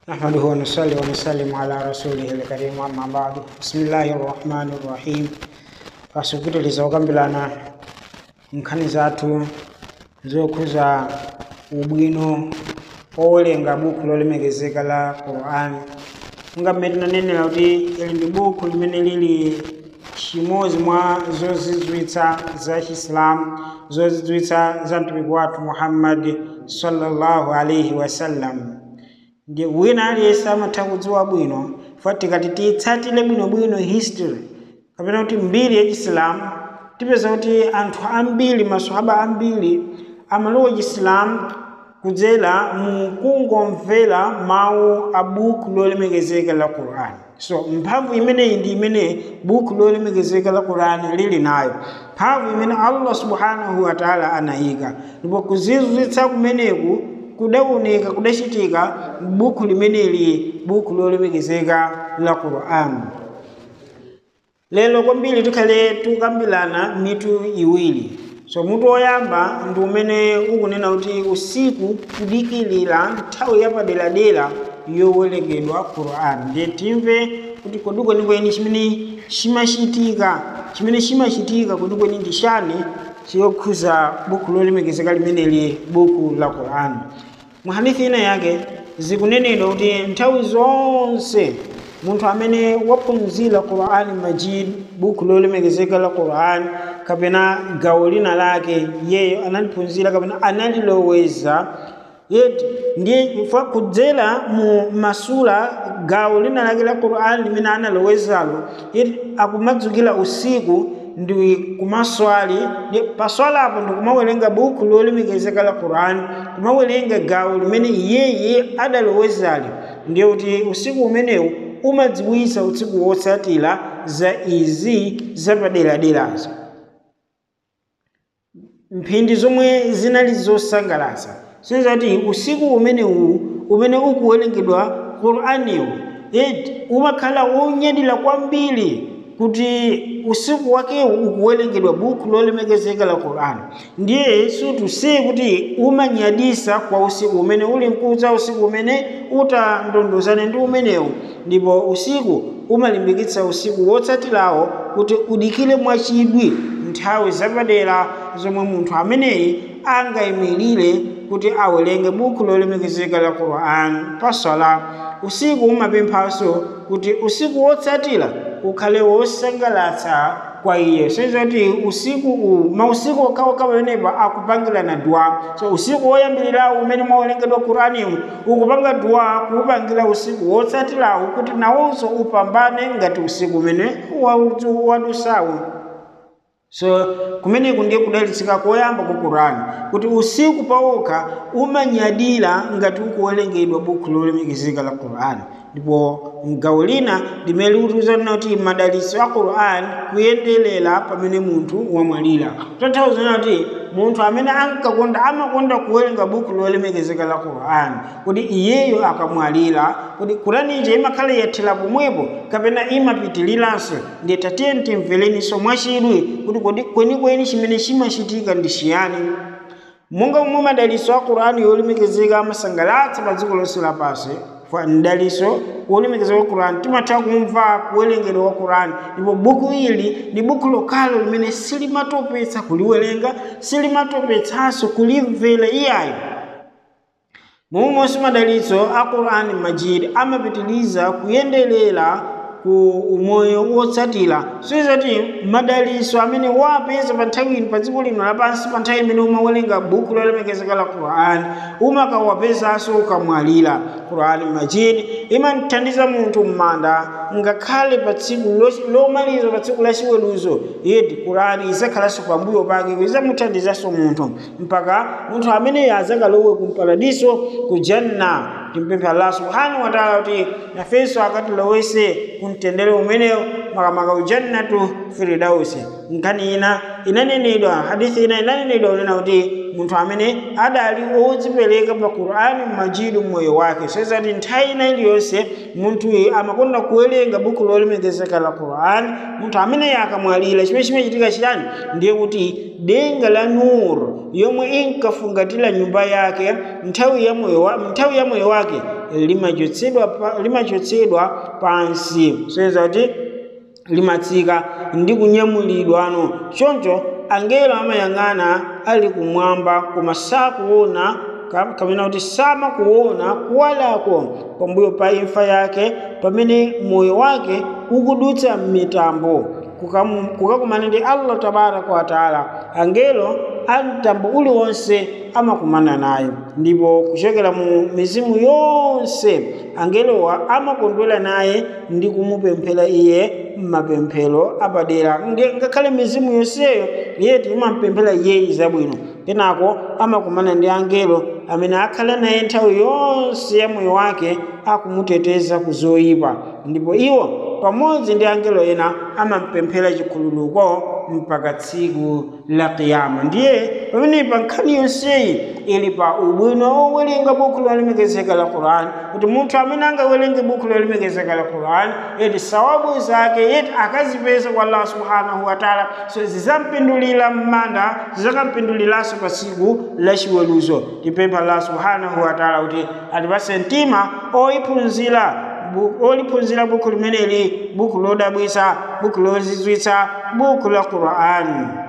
نحمده ونصلي ونسلم على رسوله الكريم أما بعد بسم الله الرحمن الرحيم pasukutiliza okambirana nkhani zathu zokhuza ubwino owerenga buku lolemekezeka la Qur'an. Ngamene tinanenera kuti ili ndi buku limene lili chimodzi mwa zozizwitsa za Islam, zozizwitsa za mtumiki wathu Muhammad sallallahu alaihi wasallam. Ndi wina aliyense amatha kudziwa bwino tikati titsatire bwinobwino history kapena kuti mbiri ya Islam, tipeza kuti anthu ambiri, maswahaba ambiri amalowa Islam kudzera mu kungomvera mawu a buku lolemekezeka la Qur'an. So mphamvu imeneyi ndi imene buku lolemekezeka la Qur'an lili nayo, mphamvu imene Allah subhanahu wa ta'ala anayika, ndipo kuzizwitsa kumeneku kudaoneka kudachitika buku limeneli, buku lolemekezeka la Qur'an. Lelo kwambiri tikhale tukambirana mitu iwiri. So mutu woyamba ndi umene ukunena kuti usiku kudikilira nthawi yapaderadera yowerengedwa Qur'an. Ndiye timve kuti kwenikweni chimene chimachitika kwenikweni ndi chani chiyokhuza buku lolemekezeka limeneli, buku la Qur'an. Muhadithi ina yake zikunenedwa kuti nthawi zonse munthu amene waphunzira Qur'an Majid, buku lolemekezeka la Qur'an, kapena gawo lina lake yeyo analiphunzira kapena analiloweza, yeti ndiye kudzera mu masura gawo lina lake la Qur'an limene analowezalo, yeti akumadzukira usiku ndi kumaswali, paswala apo ndi kumawerenga buku lolemekezeka la Qur'an, kumawerenga gawo limene yeye adalowezali. Ndiye kuti usiku umenewu umadziwisa usiku wotsatira za izi zapaderaderazo, mphindi zomwe zinali zosangalatsa. Sinzati usiku umenewu umene ukuwerengedwa Qur'aniwu umakhala wonyadira kwambiri kuti usiku wake ukuwerengedwa buku lolemekezeka la Qur'an. Ndiye sutusiye kuti umanyadisa kwa usiku umene uli mkudza, usiku umene utandondozane ndi umenewu, ndipo usiku umalimbikitsa usiku wotsatirawo kuti udikire mwachidwi nthawi zapadera zomwe munthu ameneyi angayimirire kuti awerenge buku lolemekezeka la Qur'an paswala. Usiku umapemphanso kuti usiku wotsatira ukhale wosangalatsa kwa iye. Sezati usiku mausiku okhaokha pamenepa akupangirana dua. So usiku woyambirira umene mwawerengedwa Qur'ani ukupanga dua kuupangira usiku wotsatirawo kuti nawonso upambane ngati usiku umene wadusawu. So kumeneku ndiye kudalitsika koyamba ku Qur'an, kuti usiku pawokha umanyadira ngati ukuwerengedwa buku lolemekezeka la Qur'an. Ndipo mgawo lina limene likutiwuza kuti madalitso a Qur'an kuyenderera pamene munthu wamwalira. Tanthauza kuti munthu amene amakonda kuwerenga buku lolemekezeka la Qur'an, kuti iyeyo akamwalira kuti Qur'ani ije imakhala yathera pomwepo kapena imapitiriranso. Ndiye tatiye timvereninso mwachidwi kuti kwenikweni chimene chimachitika ndi chiyani. Monga momwe madalitso a Qur'ani yolemekezeka amasangalatsa pa dziko lonse lapansi, mdalitso wolemekezeka wa Qur'an timatha kumva kuwerengedwa wa Qur'an. Ndipo buku ili ndi buku lokhalo limene silimatopetsa kuliwerenga, silimatopetsanso kulimvera iyayo. Momwenso madalitso a Qur'an Majid amapitiliza kuyenderera ku umoyo wotsatira. Sizati madalitso amene wapeza pa nthawi ino pa dziko lino lapansi pa nthawi imene umawerenga buku lolemekezeka la Qur'an umakawapezanso ukamwalira. Qur'an Majid imamthandiza munthu m'manda, ngakhale pa tsiku lomaliza, pa tsiku la chiweruzo, yeti Qur'an izakhalanso pambuyo pake izamuthandizanso munthu mpaka munthu amene azakalowe ku paradiso, ku janna. Timpempha Allah subhanahu wa ta'ala kuti nafenso akatilowetse kumtendere umenewo makamaka ujannatu firdausi. Nkhani ina inanenedwa, hadithi ina inanenedwa unena kuti munthu amene adali odzipereka pa Qur'an Majid mmoyo wake. Sezati nthawi ina iliyonse munthu amakonda kuwerenga buku lolemekezeka la Qur'an, munthu amene akamwalira chimene chimachitika chiyani ndiye kuti denga la nur yomwe inkafungatira nyumba yake nthawi ya moyo wake limachotsedwa pansi, soyeza kuti limatsika ndi kunyamulidwano. Choncho angelo amayang'ana ali kumwamba koma sakuona kapena kuti samakuona kuwalako pambuyo pa imfa yake, pamene moyo wake ukudutsa m'mitambo kukakumana ndi Allah tabaraka wa taala. Angelo a mtambo uliwonse amakumana naye, ndipo kuchokera mu mizimu yonse angelowa amakondwera naye ndi kumupemphera iye m'mapemphero apadera. Ngakhale mizimu yonseyo yeti imapemphera iye zabwino, kenako amakumana ndi angelo amene akhala naye nthawi yonse ya moyo wake akumuteteza ku zoyipa, ndipo iwo pamodzi ndi angelo ena amapemphera chikhululuko mpaka tsiku la kiyama. Ndiye pamene pa nkhani yonseyi ili pa ubwino owerenga buku lolemekezeka la Qur'an, kuti munthu amene angawerenge buku lolemekezeka la Qur'an eti sawabu zake eti akazipeza kwa Allah subhanahu wa ta'ala, so zizampindulira m'manda, zizakampinduliranso pa tsiku la chiweruzo. Tipempha Allah subhanahu wa ta'ala kuti atipatse mtima oliphunzira buku limeneli, buku lodabwitsa, buku lozizwitsa, buku la Qur'an.